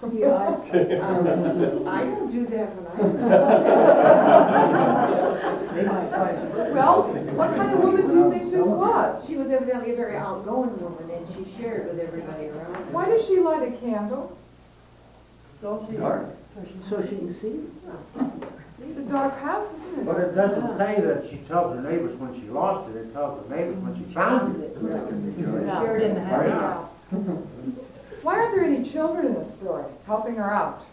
I don't do that when They might find it. Well, what kind of woman do you think this was? She was evidently a very outgoing woman, and she shared with everybody around her. Why does she light a candle? Don't you? So she can see? It's a dark house, isn't But it? it doesn't say that she tells her neighbors when she lost it, it tells the neighbors when she found it. Shared in the happy Right. house. Why aren't there any children in the story helping her out?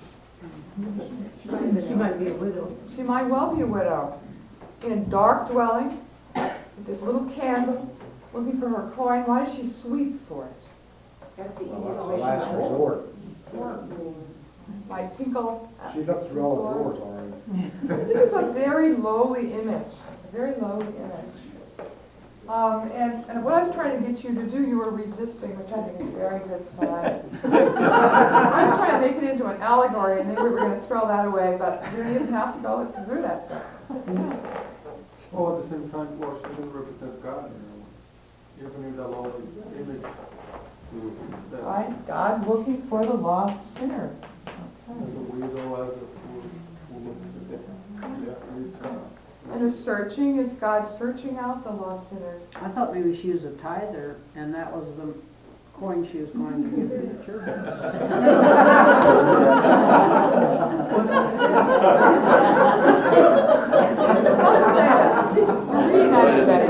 She might be a widow. She might well be a widow. In a dark dwelling, with this little candle, looking for her coin. Why does she sweep for it? That's the Well, easiest that's way the she last knows. resort. Might tinkle. She looked through all the drawers already. This is a very lowly image, a very lowly image. And what I was trying to get you to do, you were resisting, which I think is a very good sign. I was trying to make it into an allegory, and maybe we were going to throw that away, but you don't even have to go through that stuff. Well, at the same time, Washington represents God, Even in the lowly image. Right? God looking for the lost sinners. As a widow, as a fool. And the searching is God searching out the lost sinners. I thought maybe she was a tither, and that was the coin she was going to give to the church. Don't say that. You're reading that in Betty.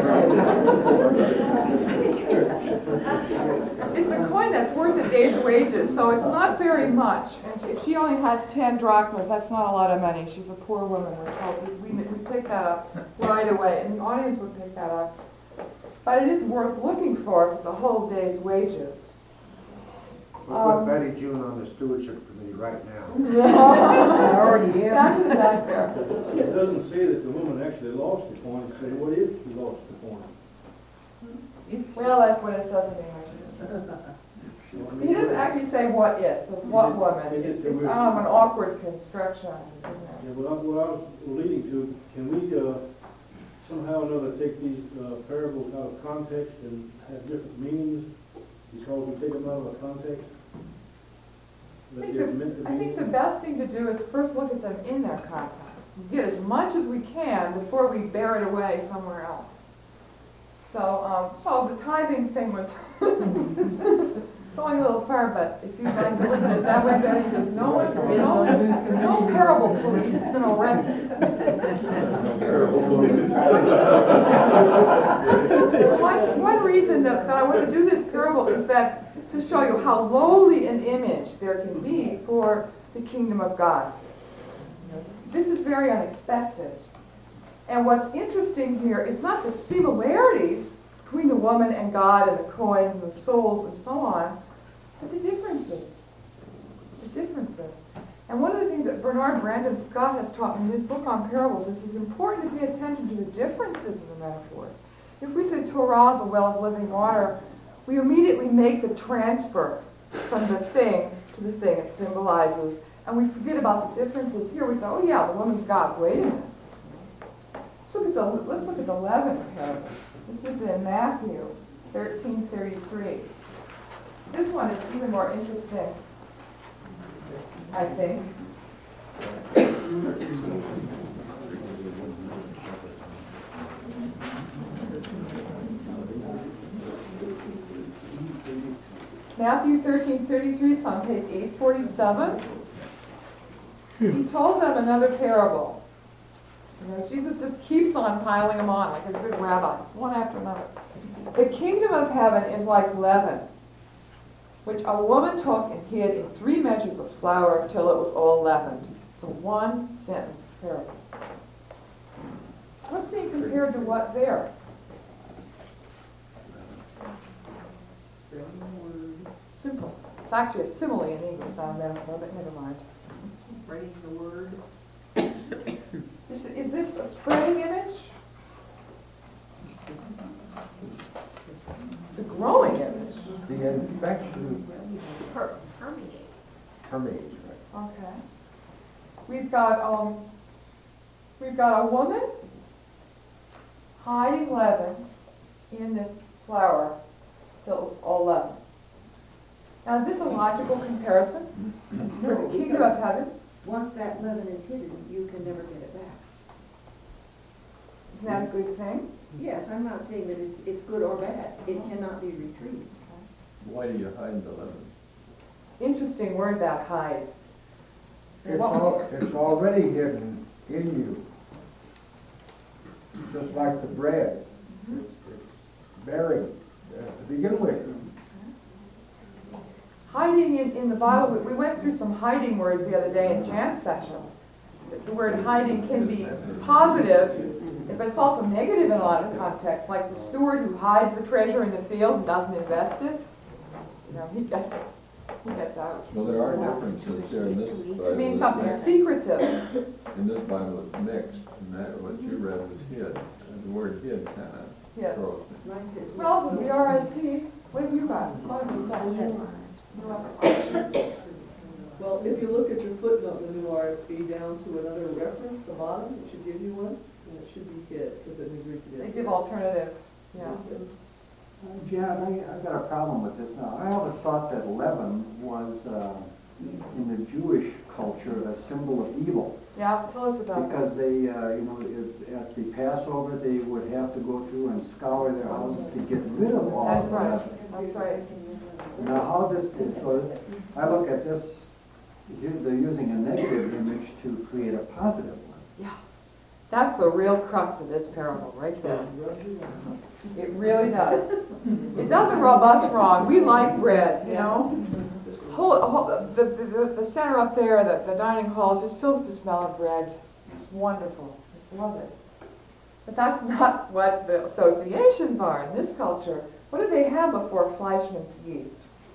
It's a coin that's worth a day's wages, so it's not very much. And if she only has 10 drachmas, that's not a lot of money. She's a poor woman, we're told. We pick that up right away, and the audience would pick that up. But it is worth looking for if it's a whole day's wages. We'll put Betty June on the stewardship committee right now. I already am. Back in the back there. It doesn't say that the woman actually lost the coin, it says, what if she lost the coin? Well, that's what it says in English. He doesn't actually say what if, it says what woman. It's an awkward construction, isn't it? Yeah, what I was leading to, can we somehow or another take these parables out of context and have different meanings because we take them out of context? I think the best thing to do is first look at them in their context. Get as much as we can before we bear it away somewhere else. So the tithing thing was going a little far, but if you'd like to look at it that way, Betty, there's no parable police that's going to arrest you. One reason that I want to do this parable is that to show you how lowly an image there can be for the kingdom of God. This is very unexpected. And what's interesting here is not the similarities between the woman and God and the coins and the souls and so on, but the differences. The differences. And one of the things that Bernard Brandon Scott has taught me in his book on parables is it's important to pay attention to the differences in the metaphors. If we say Torah is a well of living water, we immediately make the transfer from the thing to the thing it symbolizes, and we forget about the differences. Here we say, oh yeah, the woman's God. Wait a minute. Let's look at the leaven parable. This is in Matthew 13:33. This one is even more interesting, I think. Matthew 13:33, it's on page 847. He told them another parable. Jesus just keeps on piling them on like a good rabbi, one after another. The kingdom of heaven is like leaven, which a woman took and hid in 3 measures of flour till it was all leavened. It's a one-sentence parable. What's being compared to what there? Simple. It's actually a simile in English, not a metaphor, but never mind. Writing the word. Is this a spreading image? It's a growing image. The infection Permeates. permeates, right? Okay. We've got a woman hiding leaven in this flour till it's all leaven. Now, is this a logical comparison for the kingdom of heaven? Once that leaven is hidden, you can never get it back. Isn't that a good thing? Yes, I'm not saying that it's good or bad. It cannot be retrieved. Why do you hide the leaven? Interesting word, that hide. It's already hidden in you. Just like the bread. It's buried to begin with. Hiding in the Bible, we went through some hiding words the other day in Jan's session. The word hiding can be positive, but it's also negative in a lot of contexts, like the steward who hides the treasure in the field and doesn't invest it. You know, he gets out. Well, there are differences here in this Bible. It means it's something mixed. secretive. In this Bible, it's mixed, and that, what you read was hid. And the word hid kind of Yes. throws me. What else is the RSP? What have you got? What have you got? Well, if you look at your footnote in the new RSV down to another reference, the bottom, it should give you one, and it should be hid, because in the Greek it is. They give alternative, yeah. Jan, I've got a problem with this now. I always thought that leaven was, in the Jewish culture, a symbol of evil. Yeah, tell us about that. Because they, at the Passover, they would have to go through and scour their houses to get rid of all That's the right, leaven. that's right. Now, how this is, so I look at this, here they're using a negative image to create a positive one. Yeah, that's the real crux of this parable, right there. It really does. It doesn't rub us wrong. We like bread, you know? The center up there, the dining hall, is just filled with the smell of bread. It's wonderful. I just love it. But that's not what the associations are in this culture. What did they have before Fleischmann's yeast?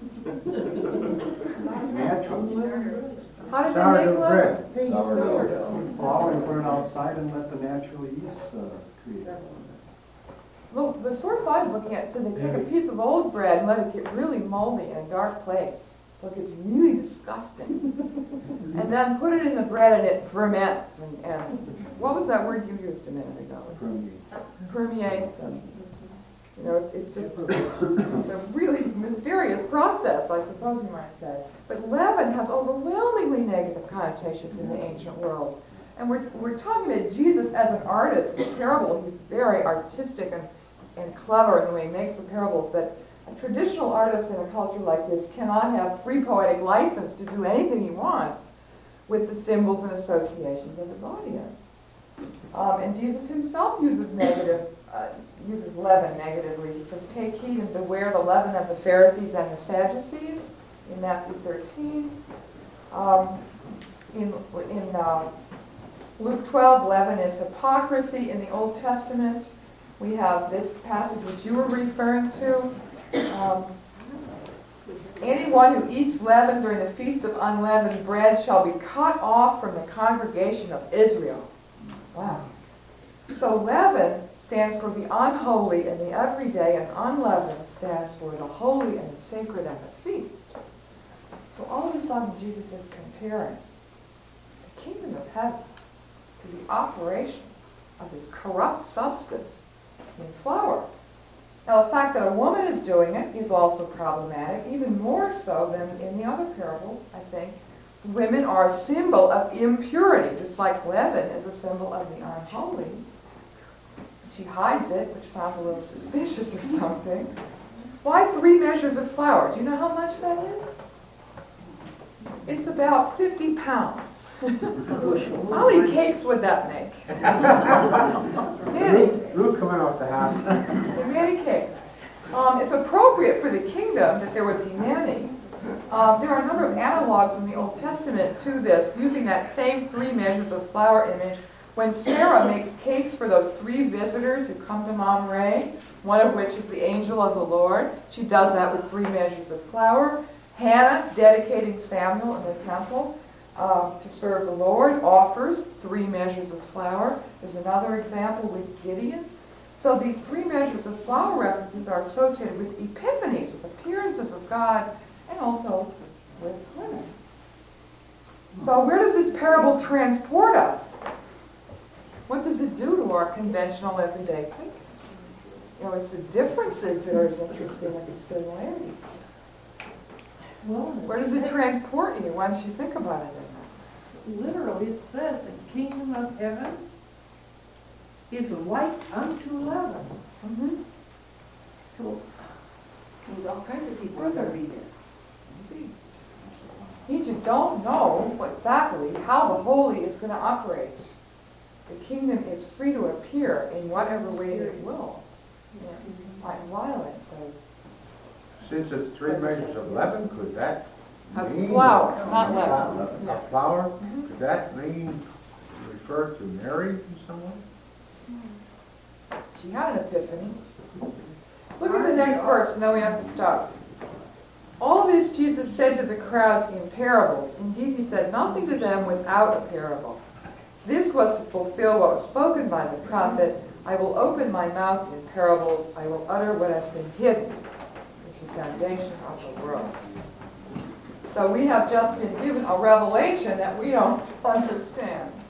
Natural. How did they Sourdough make bread. them? Sourdough. Flour and put it outside and let the natural yeast create it. Well, the source I was looking at said they take a piece of old bread and let it get really moldy in a dark place. So it gets really disgusting. And then put it in the bread and it ferments. And what was that word you used a minute ago? Permeates. And, you know, it's just it's a really mysterious process, I suppose you might say. But leaven has overwhelmingly negative connotations in the ancient world. And we're talking about Jesus as an artist. The parable, he's very artistic and clever in the way he makes the parables, but a traditional artist in a culture like this cannot have free poetic license to do anything he wants with the symbols and associations of his audience. And Jesus himself uses leaven negatively. He says, "Take heed and beware the leaven of the Pharisees and the Sadducees," in Matthew 13. In Luke 12, leaven is hypocrisy. In the Old Testament, we have this passage which you were referring to. Anyone who eats leaven during the feast of unleavened bread shall be cut off from the congregation of Israel. Wow. So leaven stands for the unholy and the everyday, and unleavened stands for the holy and the sacred and the feast. So all of a sudden Jesus is comparing the kingdom of heaven to the operation of this corrupt substance in flour. Now, the fact that a woman is doing it is also problematic, even more so than in the other parable, I think. Women are a symbol of impurity, just like leaven is a symbol of the unholy. She hides it, which sounds a little suspicious or something. Why 3 measures of flour? Do you know how much that is? It's about 50 pounds. How many cakes would that make? Many. Ruth coming off the house. Many cakes. It's appropriate for the kingdom that there would be many. There are a number of analogs in the Old Testament to this, using that same 3 measures of flour image. When Sarah makes cakes for those 3 visitors who come to Mamre, one of which is the angel of the Lord, she does that with 3 measures of flour. Hannah, dedicating Samuel in the temple to serve the Lord, offers 3 measures of flour. There's another example with Gideon. So these 3 measures of flour references are associated with epiphanies, with appearances of God, and also with women. So where does this parable transport us? What does it do to our conventional everyday thinking? You know, it's the differences that are as interesting as the similarities. Well, Where does it transport you once you think about it? literally, it says the kingdom of heaven is like unto leaven. Mm-hmm. So Means all kinds of people are gonna be there. Means you don't know exactly how the holy is gonna operate. The kingdom is free to appear in whatever way it will. Like violence says. Since it's 3 measures of leaven, could that A mean? flour, not leaven. A Yeah. flour, could that mean, refer to Mary in some way? She had an epiphany. Look at the next verse, and then we have to stop. All this Jesus said to the crowds in parables. Indeed, he said nothing to them without a parable. This was to fulfill what was spoken by the prophet, I will open my mouth in parables, I will utter what has been hidden. It's the foundation of the world. So we have just been given a revelation that we don't understand.